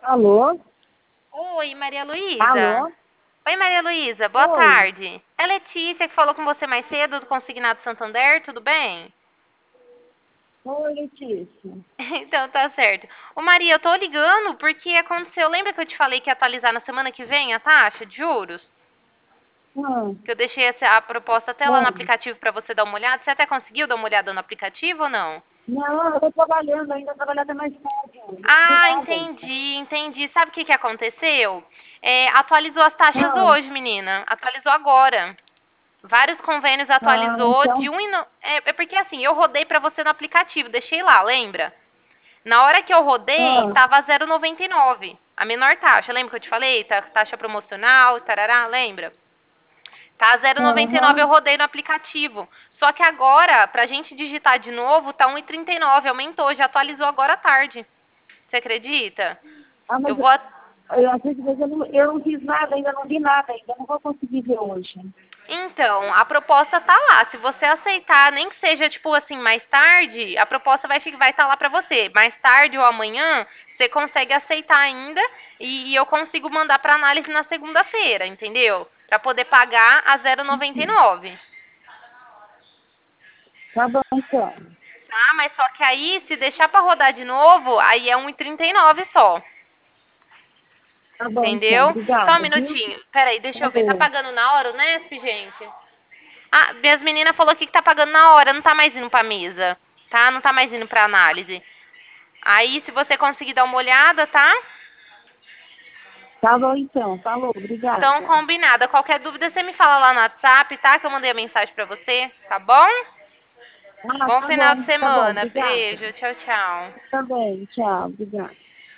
Alô? Oi, Maria Luísa. Alô? Oi, Maria Luísa, boa Oi. tarde. É Letícia que falou com você mais cedo do Consignado Santander, tudo bem? Oi, Letícia. Então tá certo. Ô Maria, eu tô ligando porque aconteceu, lembra que eu te falei que ia atualizar na semana que vem a taxa de juros? Ah, Que eu deixei a proposta até lá no bom. aplicativo pra você dar uma olhada. Você até conseguiu dar uma olhada no aplicativo ou não? Não, eu tô trabalhando ainda, trabalhar até mais tarde. Não entendi Ah, nada. entendi. Sabe o que aconteceu? Atualizou as taxas Ah, hoje, menina. Atualizou agora. Vários convênios atualizou então, de é porque assim, eu rodei pra você no aplicativo, deixei lá, lembra? Na hora que eu rodei, ah, tava 0,99, a menor taxa. Lembra que eu te falei? Taxa promocional, tarará, lembra? Tá 0,99 eu aham. rodei no aplicativo. Só que agora, pra gente digitar de novo, tá 1,39, aumentou, já atualizou agora à tarde. Você acredita? Ah, Eu mas vou às vezes eu não fiz nada ainda, não vi nada ainda, não vou conseguir ver hoje. Então, a proposta tá lá. Se você aceitar, nem que seja tipo assim, mais tarde, a proposta vai estar lá pra você. Mais tarde ou amanhã, você consegue aceitar ainda e eu consigo mandar pra análise na segunda-feira, entendeu? Pra poder pagar a 0,99. Tá bom, então. Tá? Mas só que aí, se deixar pra rodar de novo, aí é 1,39 só. Tá bom, então. Entendeu? Só um Obrigada, viu? minutinho. Peraí, deixa Tá eu ver. Tá bom. pagando na hora o Nesp, gente? Ah, minhas meninas falou aqui que tá pagando na hora, não tá mais indo pra mesa, tá? Não tá mais indo pra análise. Aí, se você conseguir dar uma olhada, tá? Tá bom, então. Falou, Então, obrigada. combinada. Qualquer dúvida, você me fala lá no WhatsApp, tá? Que eu mandei a mensagem pra você, tá bom? Ah, Bom final de tá bom, semana. obrigada. Beijo. Tchau, tchau. Tá bem, tchau, obrigada.